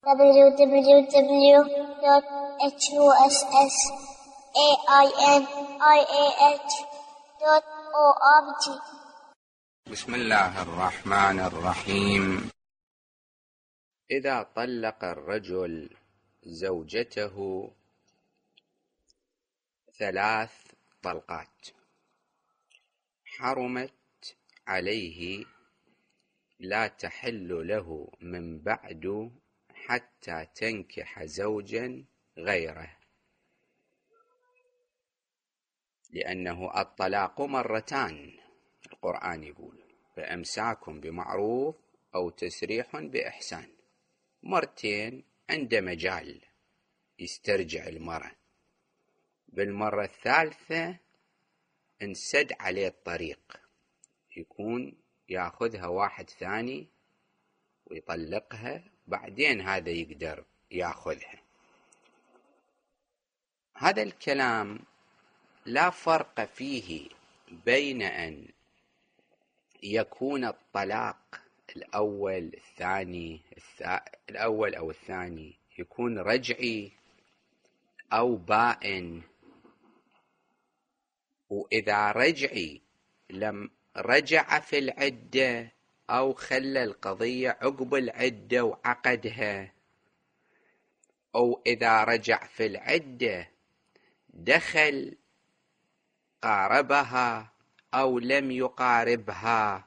www.husainiah.org. بسم الله الرحمن الرحيم. إذا طلق الرجل زوجته 3 طلقات حرمت عليه، لا تحل له من بعد حتى تنكح زوجا غيره، لأنه الطلاق مرتان. القرآن يقول فإمساك بمعروف أو تسريح بإحسان، مرتين عند مجال يسترجع المرأة. بالمرة الثالثة انسد عليه الطريق، يكون ياخذها واحد ثاني ويطلقها، بعدين هذا يقدر ياخذها. هذا الكلام لا فرق فيه بين أن يكون الطلاق الأول أو الثاني يكون رجعي أو بائن. وإذا رجعي لم رجع في العدة أو خلى القضية عقب العدة وعقدها، أو إذا رجع في العدة دخل قاربها أو لم يقاربها،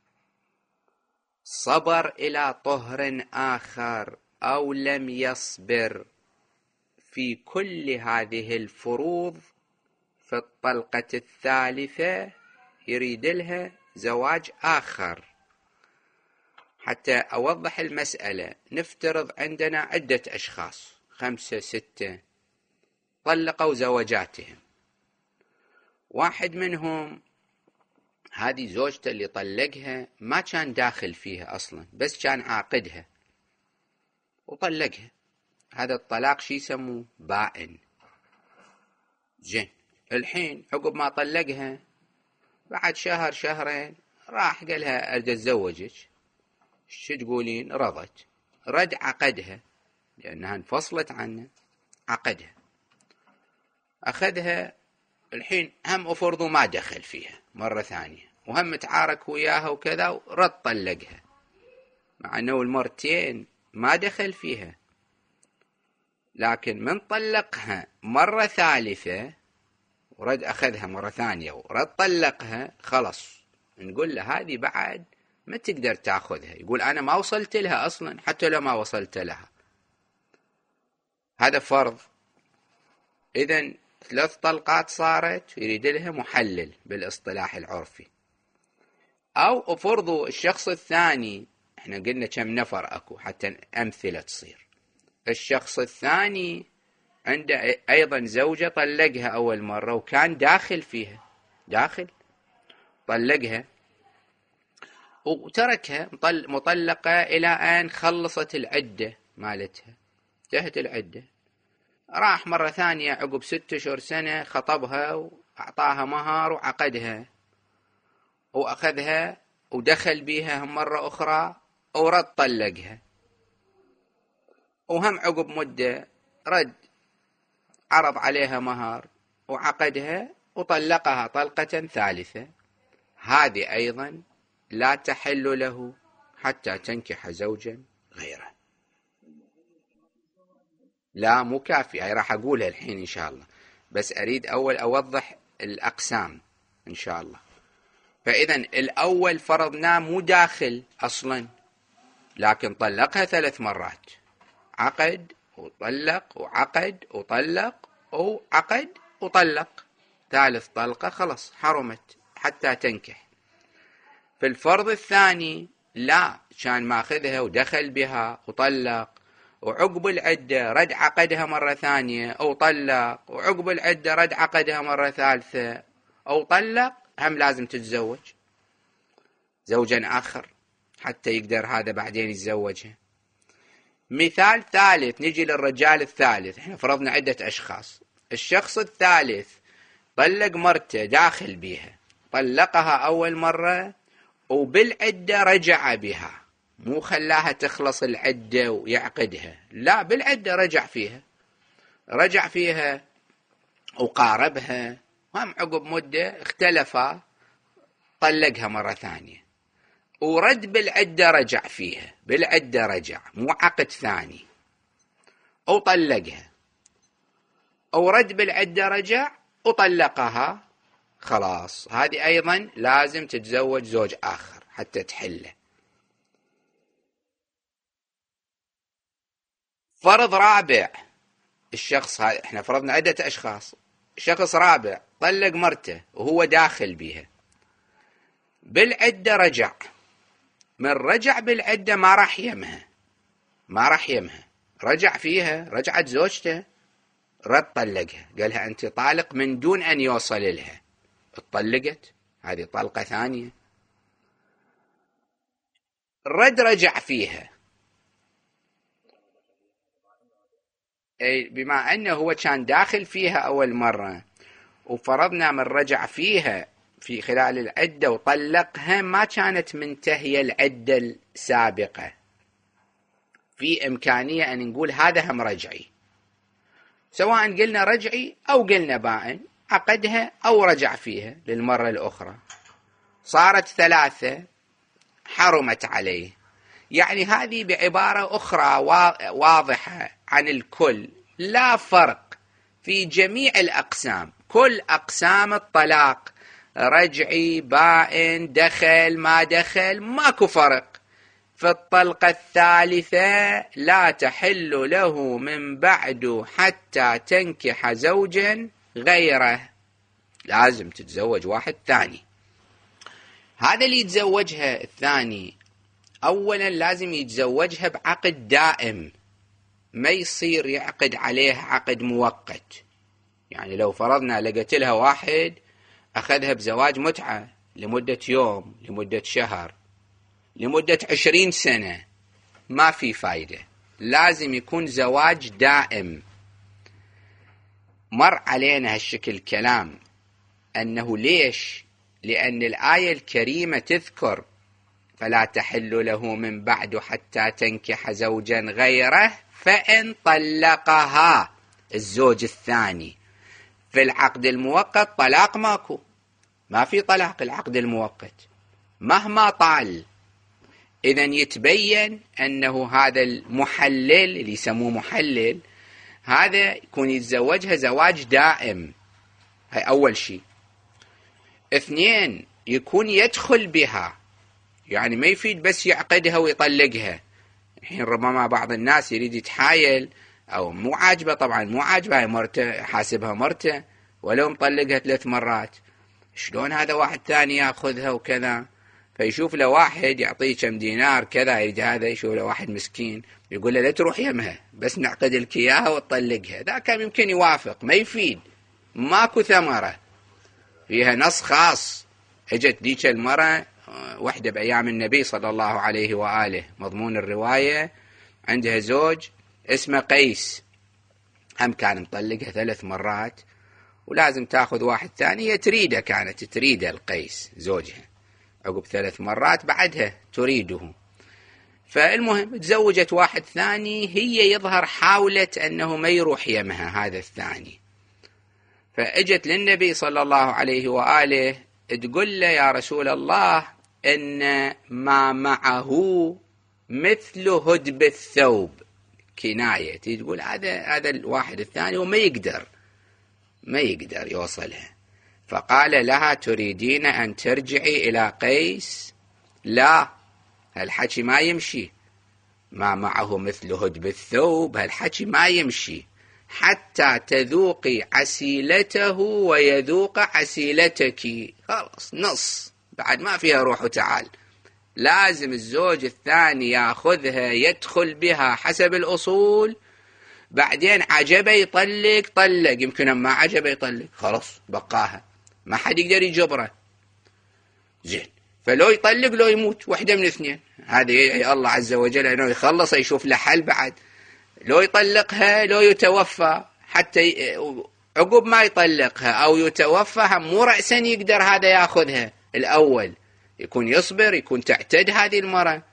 صبر إلى طهر آخر أو لم يصبر، في كل هذه الفروض في الطلقة الثالثة يريد لها زواج آخر. حتى أوضح المسألة، نفترض عندنا عدة أشخاص 5 6 طلقوا زوجاتهم، واحد منهم هذه زوجته اللي طلقها ما كان داخل فيها أصلا، بس كان عاقدها وطلقها. هذا الطلاق شي يسموه بائن. زين، الحين عقب ما طلقها بعد شهر شهرين راح قالها أريد أتزوجك، شو تقولين؟ رضت، رد عقدها لأنها انفصلت عنه، عقدها أخذها. الحين هم أفرضوا ما دخل فيها مرة ثانية وهم تعارك وياها وكذا ورد طلقها، مع أنه المرتين ما دخل فيها، لكن من طلقها مرة ثالثة ورد أخذها مرة ثانية ورد طلقها، خلص نقول له هذه بعد ما تقدر تأخذها. يقول أنا ما وصلت لها أصلا، حتى لو ما وصلت لها. هذا فرض. إذن 3 طلقات صارت، يريد لها محلل بالاصطلاح العرفي. أو أفرضوا الشخص الثاني، احنا قلنا كم نفر أكو حتى أمثلة تصير. الشخص الثاني عنده أيضا زوجة طلقها أول مرة وكان داخل فيها، داخل طلقها وتركها مطلقة إلى أن خلصت العدة مالتها، انتهت العدة. راح مرة ثانية عقب 6 أشهر سنة خطبها وأعطاها مهر وعقدها وأخذها ودخل بيها مرة أخرى ورد طلقها، وهم عقب مدة رد عرض عليها مهر وعقدها وطلقها طلقة ثالثة. هذه أيضا لا تحل له حتى تنكح زوجا غيره. لا مو كافي، هاي راح أقولها الحين إن شاء الله، بس أريد أول أوضح الأقسام إن شاء الله. فإذا الأول فرضنا مو داخل أصلا، لكن طلقها 3 مرات، عقد وطلق وعقد وطلق وعقد وطلق، 3 طلقة خلص حرمت حتى تنكح. في الفرض الثاني لا، كان ماخذها ودخل بها وطلق، وعقب العدة رد عقدها مرة ثانية أو طلق، وعقب العدة رد عقدها مرة ثالثة أو طلق، هم لازم تتزوج زوجا آخر حتى يقدر هذا بعدين يتزوجها. مثال ثالث، نجي للرجال الثالث. احنا فرضنا عدة أشخاص. الشخص الثالث طلق مرته داخل بها، طلقها أول مرة وبالعدة رجع بها، مو خلاها تخلص العدة ويعقدها، لا، بالعدة رجع فيها وقاربها، هم عقب مدة اختلفا، طلقها مرة ثانية، ورد بالعدة رجع فيها، بالعدة رجع، مو عقد ثاني، وطلقها، ورد بالعدة رجع وطلقها، خلاص هذه أيضا لازم تتزوج زوج آخر حتى تحله. فرض رابع، الشخص هذا احنا فرضنا عدة أشخاص، شخص رابع طلق مرته وهو داخل بها، بالعدة رجع، من رجع بالعدة ما راح يمها، رجع فيها، رجعت زوجته، رد طلقها، قالها أنت طالق من دون أن يوصل لها، اتطلقت، هذه طلقة ثانية. رجع فيها، أي بما أنه هو كان داخل فيها أول مرة، وفرضنا من رجع فيها في خلال العدة وطلقها، ما كانت منتهية العدة السابقة، في إمكانية أن نقول هذا هم رجعي، سواء قلنا رجعي أو قلنا بائن، عقدها أو رجع فيها للمرة الأخرى، صارت 3، حرمت عليه. يعني هذه بعبارة أخرى واضحة عن الكل، لا فرق في جميع الأقسام، كل أقسام الطلاق، رجعي، بائن، دخل، ما دخل، ماكو فرق. في الطلقة الثالثة لا تحل له من بعد حتى تنكح زوجا غيره، لازم تتزوج واحد ثاني. هذا اللي يتزوجها الثاني أولا لازم يتزوجها بعقد دائم، ما يصير يعقد عليها عقد مؤقت. يعني لو فرضنا لقيت لها واحد أخذها بزواج متعة لمدة يوم، لمدة شهر، لمدة 20 سنة، ما في فايدة، لازم يكون زواج دائم. مر علينا هالشكل كلام، أنه ليش؟ لأن الآية الكريمة تذكر فلا تحل له من بعد حتى تنكح زوجا غيره فإن طلقها، الزوج الثاني. في العقد المؤقت طلاق ماكو، ما في طلاق العقد المؤقت مهما طال. إذن يتبين أنه هذا المحلل اللي يسموه محلل، هذا يكون يتزوجها زواج دائم، هاي أول شيء. 2، يكون يدخل بها، يعني ما يفيد بس يعقدها ويطلقها. الحين ربما بعض الناس يريد يتحايل، أو مو عاجبه، طبعا مو عاجبه هاي مرته، حاسبها مرته ولو مطلقها 3 مرات، شلون هذا واحد ثاني ياخذها وكذا؟ فيشوف له واحد يعطيه كم دينار كذا، يريد هذا، يشوف له واحد مسكين يقول له لا تروح يمها، بس نعقد لك اياها وتطلقها. ذا كان يمكن يوافق، ما يفيد، ماكو ثمرة فيها. نص خاص، اجت ديك المرة وحدة بأيام النبي صلى الله عليه وآله، مضمون الرواية عندها زوج اسمه قيس، هم كان مطلقها 3 مرات ولازم تاخذ واحد ثاني، هي تريده، كانت تريده القيس زوجها، عقب 3 مرات بعدها تريده. فالمهم تزوجت واحد ثاني، هي يظهر حاولت أنه ما يروح يمها هذا الثاني، فأجت للنبي صلى الله عليه وآله تقول له يا رسول الله إن ما معه مثل هدب الثوب، كناية، تقول هذا الواحد الثاني وما يقدر يوصلها. فقال لها تريدين أن ترجعي إلى قيس؟ لا، هالحكي ما يمشي، ما معه مثل هدب الثوب، هالحكي ما يمشي حتى تذوقي عسيلته ويذوق عسيلتك. خلاص نص، بعد ما فيها روح وتعال، لازم الزوج الثاني ياخذها يدخل بها حسب الأصول، بعدين عجبه يطلق، طلق، يمكن ما عجبه يطلق، خلاص بقاها، ما حد يقدر يجبره. زين، فلو يطلق لو يموت، واحدة من 2، هذه الله عز وجل انه يخلص يشوف له حل بعد، لو يطلقها لو يتوفى، حتى عقب ما يطلقها او يتوفى مو رأسا يقدر هذا ياخذها، الاول يكون يصبر، يكون تعتد هذه المرة،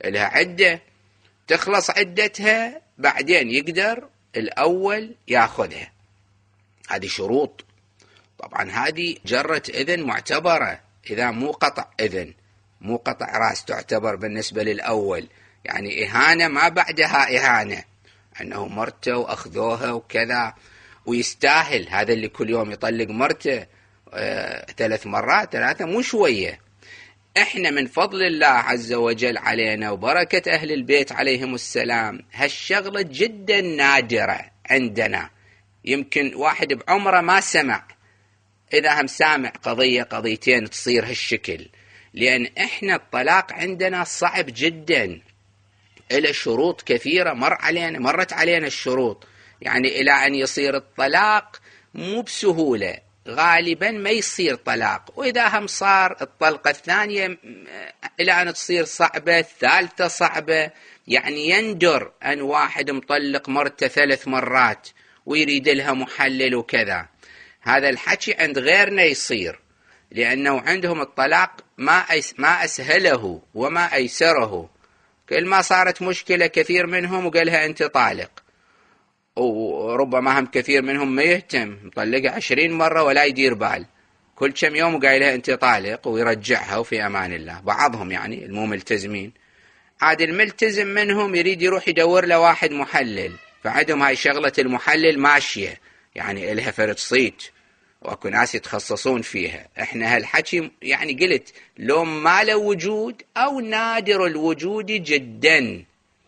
لها عدة، تخلص عدتها بعدين يقدر الأول ياخذها. هذه شروط. طبعا هذه جرة إذن معتبرة، إذا مو قطع إذن، مو قطع رأس، تعتبر بالنسبة للأول، يعني إهانة ما بعدها إهانة، أنه مرته وأخذوها وكذا، ويستاهل. هذا اللي كل يوم يطلق مرته 3 مرات 3 مو شوية. احنا من فضل الله عز وجل علينا وبركة أهل البيت عليهم السلام هالشغلة جدا نادرة عندنا. يمكن واحد بعمره ما سمع، إذا هم سامع قضية قضيتين تصير هالشكل، لأن إحنا الطلاق عندنا صعب جدا، إلى شروط كثيرة مرت علينا الشروط، يعني إلى أن يصير الطلاق مو بسهولة، غالبا ما يصير طلاق، وإذا هم صار الطلقة الثانية إلى أن تصير صعبة، الثالثة صعبة. يعني يندر أن واحد مطلق مرته 3 مرات ويريد لها محلل وكذا. هذا الحكي عند غيرنا يصير، لأنه عندهم الطلاق ما أسهله وما أيسره. كل ما صارت مشكلة كثير منهم وقالها أنت طالق، وربما هم كثير منهم ما يهتم، مطلقها 20 مرة ولا يدير بال، كل كم يوم وقايلها أنت طالق ويرجعها وفي أمان الله. بعضهم يعني المو ملتزمين، عاد الملتزم منهم يريد يروح يدور له واحد محلل، فعندهم هاي شغلة المحلل ماشية، يعني إلها فرد صيت، واكو ناس يتخصصون فيها. احنا هالحكي يعني قلت لو ما له وجود او نادر الوجود جدا.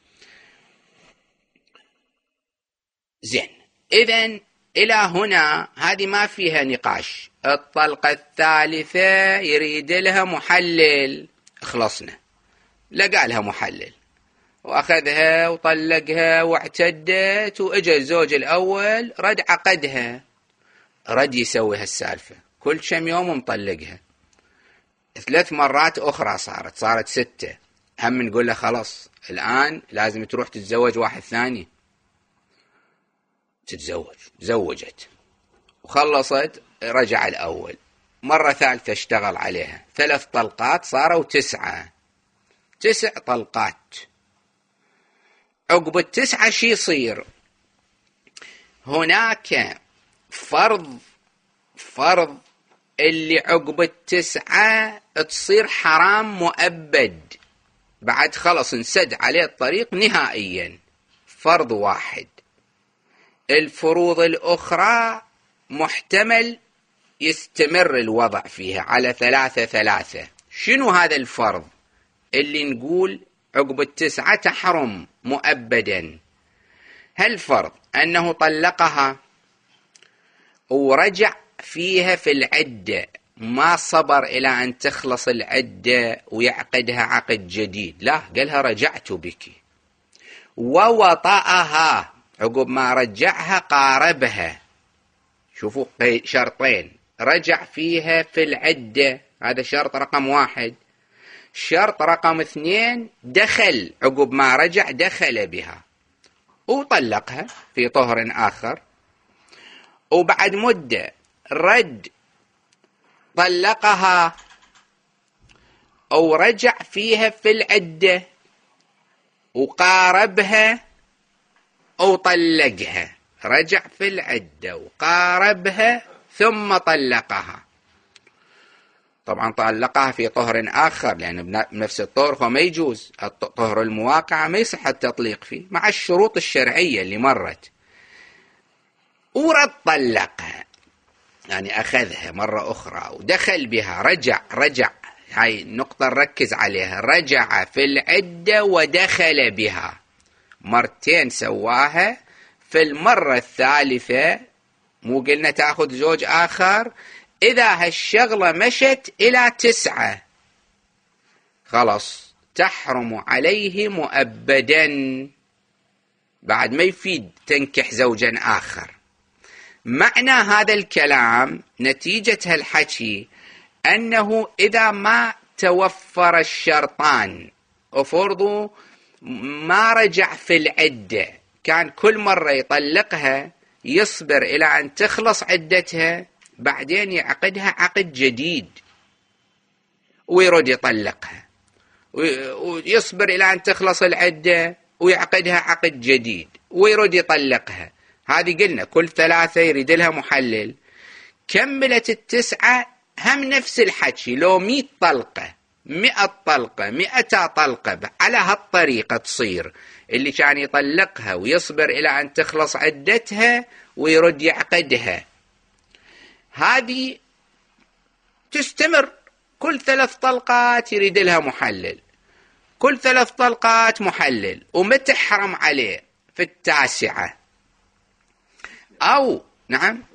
زين، اذن الى هنا هذه ما فيها نقاش. الطلقة الثالثة يريد لها محلل، خلصنا، لقى لها محلل واخذها وطلقها واعتدت، واجا الزوج الاول رد عقدها، رد يسوي هالسالفة كل كم يوم مطلقها 3 مرات أخرى، صارت 6. هم نقول له خلاص الآن لازم تروح تتزوج واحد ثاني. زوجت وخلصت، رجع الأول، مرة ثالثة اشتغل عليها، 3 طلقات صاروا 9 طلقات. عقب 9 شي يصير؟ هناك فرض اللي عقب 9 تصير حرام مؤبد، بعد خلص انسد عليه الطريق نهائيا. فرض واحد. الفروض الأخرى محتمل يستمر الوضع فيها على 3. شنو هذا الفرض اللي نقول عقب 9 تحرم مؤبدا؟ هالفرض أنه طلقها ورجع فيها في العدة، ما صبر إلى أن تخلص العدة ويعقدها عقد جديد، لا، قالها رجعت بك، ووطأها عقب ما رجعها قاربها. شوفوا شرطين، رجع فيها في العدة، هذا شرط رقم 1. شرط رقم 2 دخل، عقب ما رجع دخل بها وطلقها في طهر آخر، وبعد مدة رد طلقها أو رجع فيها في العدة وقاربها أو طلقها، رجع في العدة وقاربها ثم طلقها. طبعا طلقها في طهر آخر، لأن بنفس الطهر هو ما يجوز، الطهر المواقعة ما يصح التطليق فيه مع الشروط الشرعية اللي مرت. ورد طلقها، يعني أخذها مرة أخرى ودخل بها، رجع، هاي النقطة نركز عليها، رجع في العدة ودخل بها، مرتين سواها. في المرة الثالثة مو قلنا تأخذ زوج آخر؟ إذا هالشغلة مشت إلى 9 خلاص تحرم عليه مؤبدا، بعد ما يفيد تنكح زوجا آخر. معنى هذا الكلام نتيجة هالحكي أنه إذا ما توفر الشرطان، وفرضوا ما رجع في العدة، كان كل مرة يطلقها يصبر إلى أن تخلص عدتها، بعدين يعقدها عقد جديد ويرد يطلقها، ويصبر إلى أن تخلص العدة ويعقدها عقد جديد ويرد يطلقها. هذه قلنا كل 3 يريد لها محلل. كملت 9 هم نفس الحكي، لو 100 طلقة 100 طلقة 200 طلقة على هالطريقة تصير، اللي كان يطلقها ويصبر إلى أن تخلص عدتها ويرد يعقدها. هذه تستمر كل 3 طلقات يريد لها محلل، كل 3 طلقات محلل، وما تحرم عليه في 9. أو نعم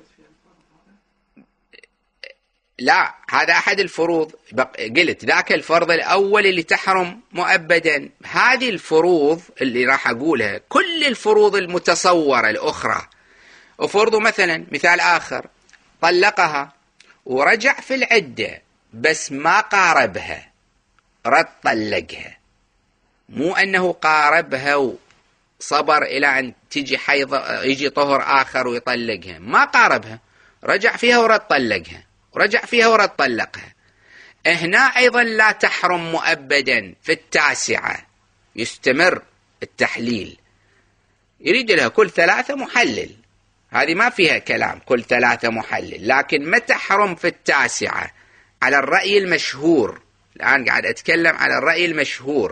لا، هذا أحد الفروض. قلت ذاك الفرض الأول اللي تحرم مؤبدا. هذه الفروض اللي راح أقولها كل الفروض المتصورة الأخرى. وفرض مثلا مثال آخر، طلقها ورجع في العدة بس ما قاربها، رد طلقها، مو أنه قاربها وصبر إلى أن تجي حيض يجي طهر آخر ويطلقها، ما قاربها، رجع فيها ورد طلقها، ورجع فيها ورد طلقها. هنا أيضا لا تحرم مؤبدا في 9، يستمر التحليل، يريد لها كل 3 محلل، هذه ما فيها كلام، كل 3 محلل. لكن ما تحرم في 9 على الرأي المشهور. الآن قاعد أتكلم على الرأي المشهور،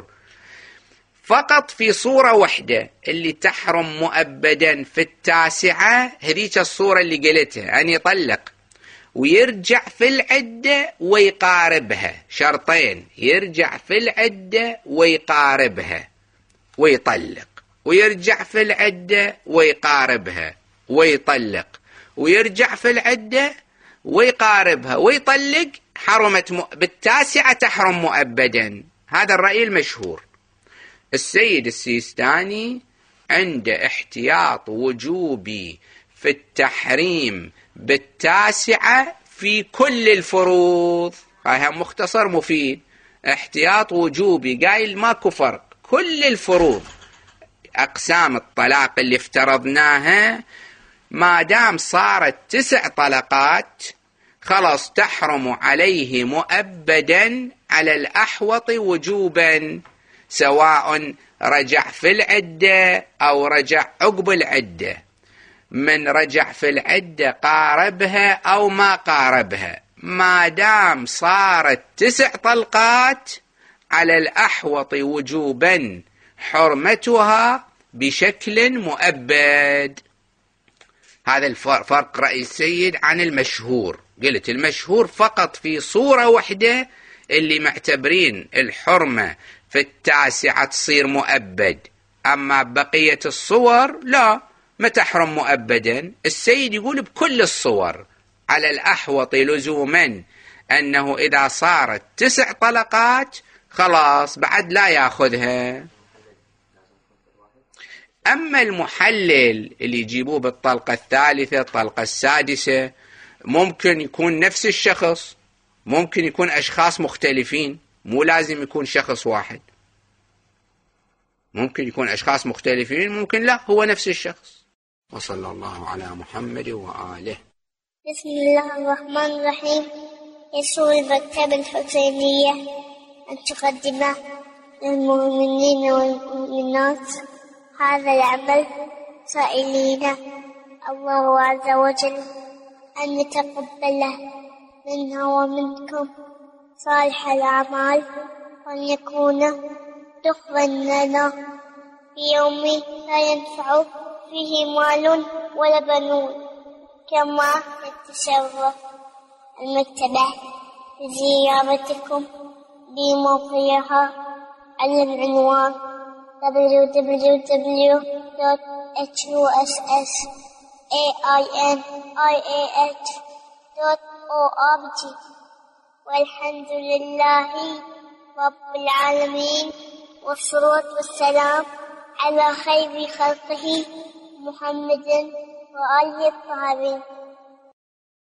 فقط في صورة واحدة اللي تحرم مؤبدا في 9، هذيك الصورة اللي قلتها، أن يطلق ويرجع في العدة ويقاربها. شرطين، يرجع في العدة ويقاربها ويطلق، ويرجع في العدة ويقاربها ويطلق، ويرجع في العدة ويقاربها ويطلق. حرمت بال9 تحرم مؤبدا. هذا الرأي المشهور. السيد السيستاني عنده احتياط وجوبي في التحريم بال9 في كل الفروض. هاي مختصر مفيد، احتياط وجوبي، قايل ماكو فرق، كل الفروض أقسام الطلاق اللي افترضناها ما دام صارت 9 طلقات خلاص تحرم عليه مؤبدا على الأحوط وجوبا، سواء رجع في العدة أو رجع عقب العدة. من رجع في العدة قاربها أو ما قاربها، ما دام صارت 9 طلقات على الأحوط وجوبا حرمتها بشكل مؤبد. هذا الفرق رأي السيد عن المشهور. قلت المشهور فقط في صورة واحدة اللي معتبرين الحرمة في 9 تصير مؤبد، أما بقية الصور لا، ما تحرم مؤبدا. السيد يقول بكل الصور على الأحوط لزوما أنه إذا صارت 9 طلقات خلاص بعد لا يأخذها. أما المحلل اللي يجيبوه بالطلقة 3 الطلقة 6، ممكن يكون نفس الشخص، ممكن يكون أشخاص مختلفين، مو لازم يكون شخص واحد، ممكن يكون أشخاص مختلفين، ممكن لا هو نفس الشخص. وصلى الله على محمد وآله. بسم الله الرحمن الرحيم. يسر المكتبة الحسينية أن تقدم للمؤمنين والمؤمنات هذا العمل سائلين الله عز وجل أن يتقبله منا ومنكم صالح الأعمال، وأن يكون دخلا لنا في يوم لا ينفع فيه مال ولا بنون. كما يتشرف المكتبة بزيارتكم بموقعها على العنوان www.hussainih.org. والحمد لله رب العالمين، والصلاة والسلام على خير خلقه محمد وآله الطاهرين.